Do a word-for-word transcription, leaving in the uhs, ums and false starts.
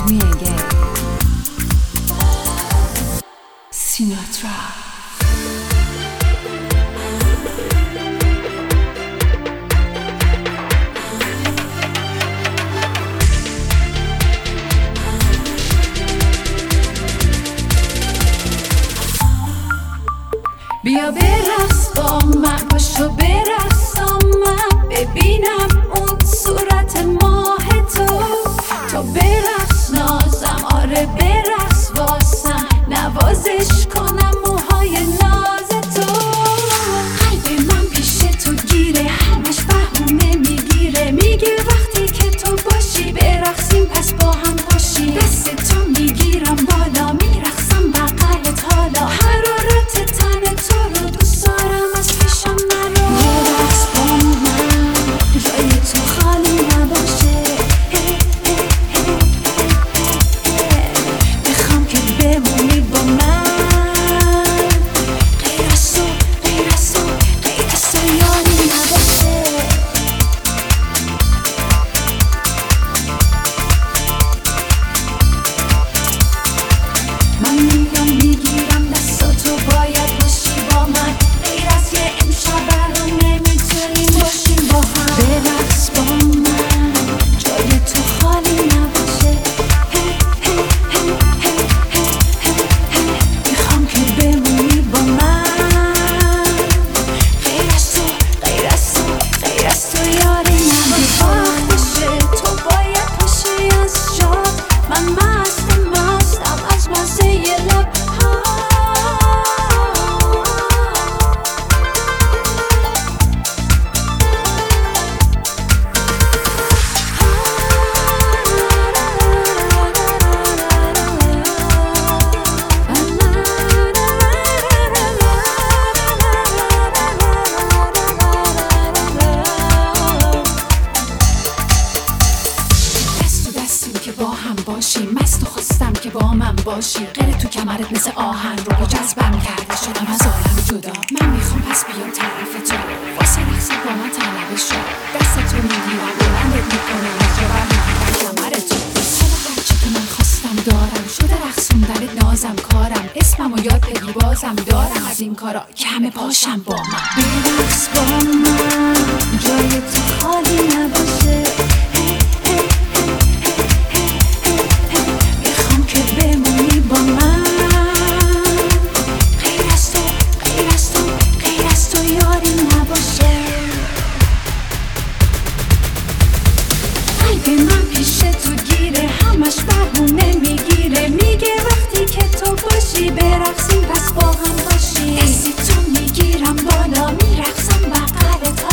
me again. Sinatra. بیا برقص با من، پاشو برقص با من، ببینم اون صورت ماه تو. تو برقص نازم، آره برقص واسم، نوازش کنم موهای ناز تو. قلب من پیش تو گیره، همش بهونه میگیره، میگه وقتی که تو باشی برقصیم پس با هم باشی. دست تو میگیرم بالا، میرقصم بغلت حالا، حرارت تن تو رو دوست دارم از پیشم نرو. برقص با من، جای تو خالی نباشه، میخوام که بمونی با من، غیر از تو غیر از تو غیر از تو یاری نباشه. من میگم میگیرم دستاتو، باید باشی با من، غیر از یه امشب رو نمیتونیم باشیم با هم. برقص با من، جای تو خالی نباشه، میخوام که بمونی با من، غیر از تو غیر از تو غیر از تو یاری نباشه. وقتشه تو باید باشی از جات، من مست مستم از مزه لب‌ها. دست تو دستیم که با هم باشیم، مست و خواستم که با من باشی، غیر تو کمرت مثل آهن رو جذبم کرده، شدم از عالم جدا. من میخوام پس بیام طرف تو، واسه رقص با من طلبه شو، دست تو میگیرم بلندت میکنم، جبر میگیرم کمر تو. حالا هرچی که من خواستم دارم، شده رقصوندنت نازم کارم، اسممو یاد بگی بازم دارم، از این کارا که همه پاشم با من. برقص با من، جای تو خالی نباشه، میخوام که بمونی با من، غیر از تو غیر از تو غیر از تو یاری نباشه. قلب من پیش تو گیره، همش بهونه میگیره، میگه وقتی که تو باشی برقصیم پس با هم باشی. دستی تو میگیرم بالا، میرقصم بغلت